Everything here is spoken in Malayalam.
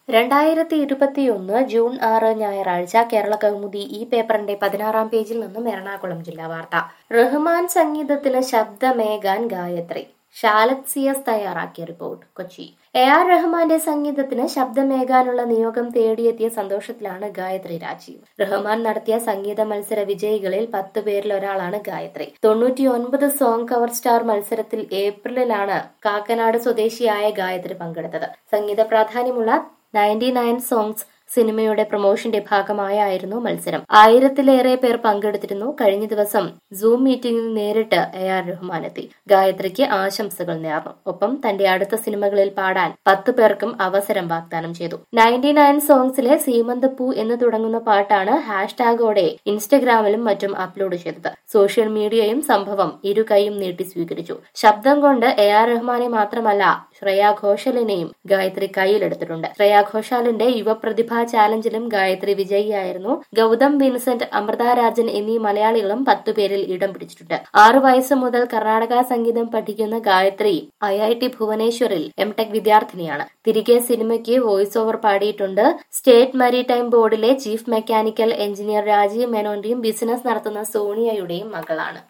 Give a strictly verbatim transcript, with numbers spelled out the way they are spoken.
രണ്ടായിരത്തി ഇരുപത്തിയൊന്ന് ജൂൺ ആറ് ഞായറാഴ്ച കേരള കൗമുദി ഈ പേപ്പറിന്റെ പതിനാറാം പേജിൽ നിന്നും എറണാകുളം ജില്ലാ വാർത്ത. റഹ്മാൻ സംഗീതത്തിന് ശബ്ദമേകാൻ ഗായത്രി. ഷാലത് സി എസ് തയ്യാറാക്കിയ റിപ്പോർട്ട്, കൊച്ചി. എ ആർ റഹ്മാന്റെ സംഗീതത്തിന് ശബ്ദമേകാനുള്ള നിയോഗം തേടിയെത്തിയ സന്തോഷത്തിലാണ് ഗായത്രി രാജീവ്. റഹ്മാൻ നടത്തിയ സംഗീത മത്സര വിജയികളിൽ പത്ത് പേരിൽ ഒരാളാണ് ഗായത്രി. തൊണ്ണൂറ്റി ഒൻപത് സോങ് കവർ സ്റ്റാർ മത്സരത്തിൽ ഏപ്രിലിലാണ് കാക്കനാട് സ്വദേശിയായ ഗായത്രി പങ്കെടുത്തത്. സംഗീത പ്രാധാന്യമുള്ള നയൻറ്റി നയൻ സോങ്സ് സിനിമയുടെ പ്രൊമോഷന്റെ ഭാഗമായായിരുന്നു മത്സരം. ആയിരത്തിലേറെ പേർ പങ്കെടുത്തിരുന്നു. കഴിഞ്ഞ ദിവസം സൂം മീറ്റിംഗിൽ നേരിട്ട് എ ആർ റഹ്മാൻ എത്തി ഗായത്രിക്ക് ആശംസകൾ നേർന്നു. ഒപ്പം തന്റെ അടുത്ത സിനിമകളിൽ പാടാൻ പത്ത് പേർക്കും അവസരം വാഗ്ദാനം ചെയ്തു. നയൻറ്റി നയൻ സോങ്സിലെ സീമന്തപ്പൂ എന്ന് തുടങ്ങുന്ന പാട്ടാണ് ഹാഷ്ടാഗോടെ ഇൻസ്റ്റഗ്രാമിലും മറ്റും അപ്ലോഡ് ചെയ്തത്. സോഷ്യൽ മീഡിയയും സംഭവം ഇരു കൈയും നീട്ടി സ്വീകരിച്ചു. ശബ്ദം കൊണ്ട് എ ആർ റഹ്മാനെ മാത്രമല്ല ശ്രേയാ ഘോഷാലിനെയും ഗായത്രി കയ്യിലെടുത്തിട്ടുണ്ട്. ശ്രേയാ ഘോഷാലിന്റെ യുവപ്രതിഭ ചാലഞ്ചിലും ഗായത്രി വിജയിയായിരുന്നു. ഗൗതം വിൻസെന്റ്, അമൃത രാജൻ എന്നീ മലയാളികളും പത്തുപേരിൽ ഇടം പിടിച്ചിട്ടുണ്ട്. ആറു വയസ്സ് മുതൽ കർണാടക സംഗീതം പഠിക്കുന്ന ഗായത്രി ഐ ഐ ടി ഭുവനേശ്വറിൽ എം ടെക് വിദ്യാർത്ഥിനിയാണ്. തിരികെ സിനിമയ്ക്ക് വോയിസ് ഓവർ പാടിയിട്ടുണ്ട്. സ്റ്റേറ്റ് മാരിടൈം ബോർഡിലെ ചീഫ് മെക്കാനിക്കൽ എഞ്ചിനീയർ രാജീവ് മേനോന്റെയും ബിസിനസ് നടത്തുന്ന സോണിയയുടെയും മകളാണ്.